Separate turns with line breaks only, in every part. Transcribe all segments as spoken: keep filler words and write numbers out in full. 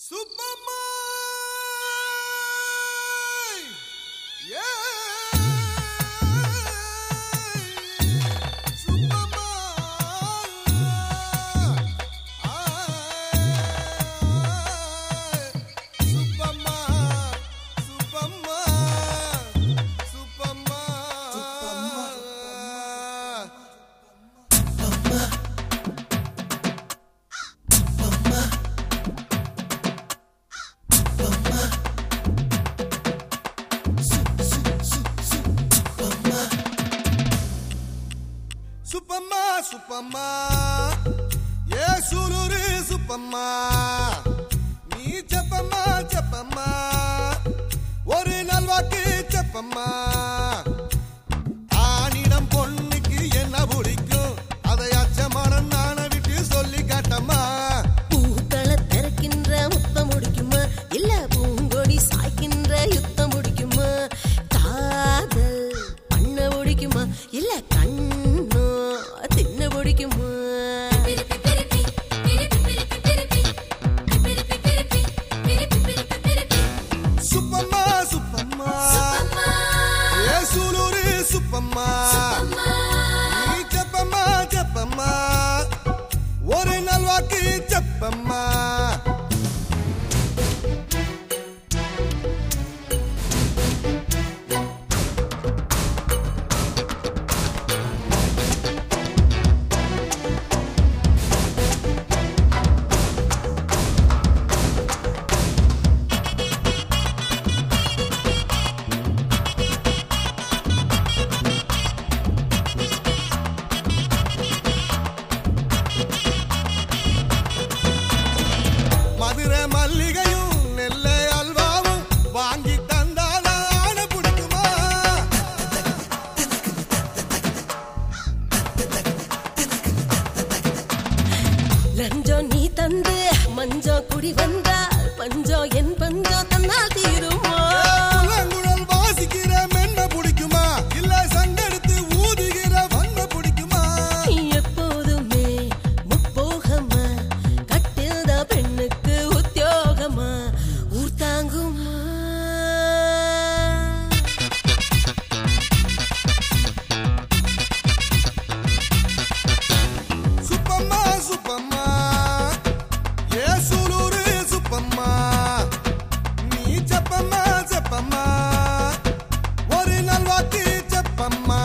சுப்பம்மா சுப்பம்மா ஏ சூலூரு சுப்பம்மா நீ செப்பம்மா செப்பம்மா ஒரு நல்வாக்கு செப்பம்மா ஆணிடம் பொண்ணுக்கு என்ன பிடிக்கும் அதை அச்சமான நான விட்டு சொல்லி காட்டம்மா
பூக்களை திறக்கின்ற முத்தம் முடிக்குமா இல்ல பூங்கொடி சாய்க்கின்ற யுத்தம் முடிக்குமா காதல் பண்ண முடிக்குமா இல்ல கண்ணு தின்ன பிடிக்குமா
சுப்பம்மா சுப்பம்மா ஏ சூலூரு சுப்பம்மா நீ செப்பம்மா செப்பம்மா ஒரு நல்வாக்கு செப்பம்மா மதுரை மல்லிகையும் நெல்லை அல்வாவும் வாங்கி தந்தால ஆட பிடிக்குமா
லஞ்சம் நீ தந்து மஞ்சம் குடி வந்தால் பஞ்சம் என் பஞ்சம் தன்னால் தீருமா
புலங்குழல் வாசிக்கிற மென்ன பிடிக்குமா இல்ல சங்கெடுத்து ஊதுகிற வண்ண பிடிக்குமா
எப்போதுமே முப்போகமா கட்டில்த பெண்ணுக்கு உத்தியோகமா ஊர் தாங்குமா
சுப்பம்மா சுப்பம்மா ஏ சூலூரு சுப்பம்மா நீ செப்பம்மா செப்பம்மா ஒரு நல்வாக்கு செப்பம்மா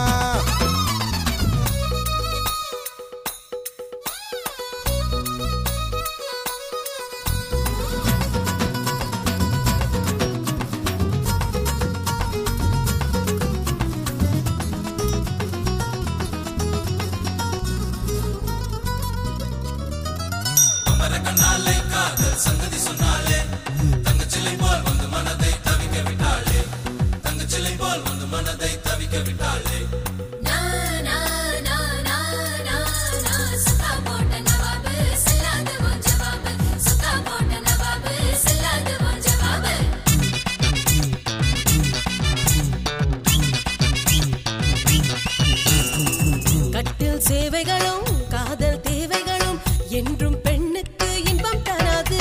கட்டில் சேவைகளும் காதல் தேவைகளும் என்றும் பெண்ணுக்கு இன்பம் தராது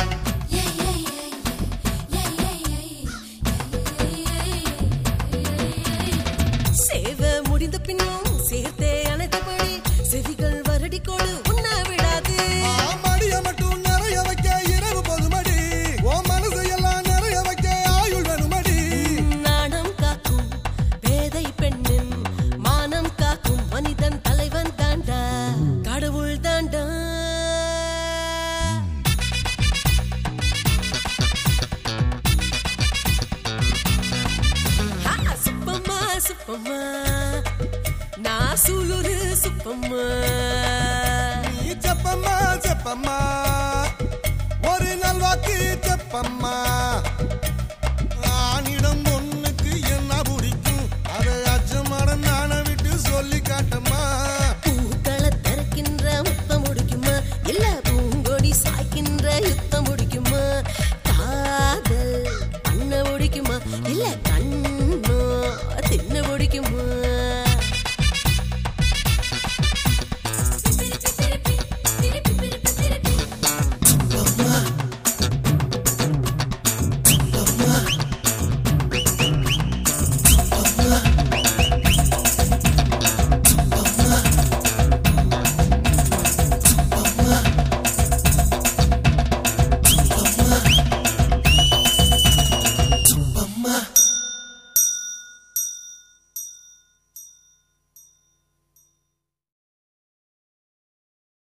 சேவை முடிந்த பின்னும் சேர்த்தே அனைத்தபடி செவிகள் வருடி கொடு உண்ண விடாது
மடிய மட்டும் நிறைய வைக்க இரவு போதுமடி ஓ மனசையெல்லாம் நிறைய வைக்க ஆயுள் வேணுமடி
நாணம் காக்கும் பேதை பெண்ணின் மானம் காக்கும் மனிதன் தலைவன் தாண்டா கடவுள் தாண்டா சுப்பம்மா சுப்பம்மா நான் சூலூரு சுப்பம்மா
நீ செப்பம்மா செப்பம்மா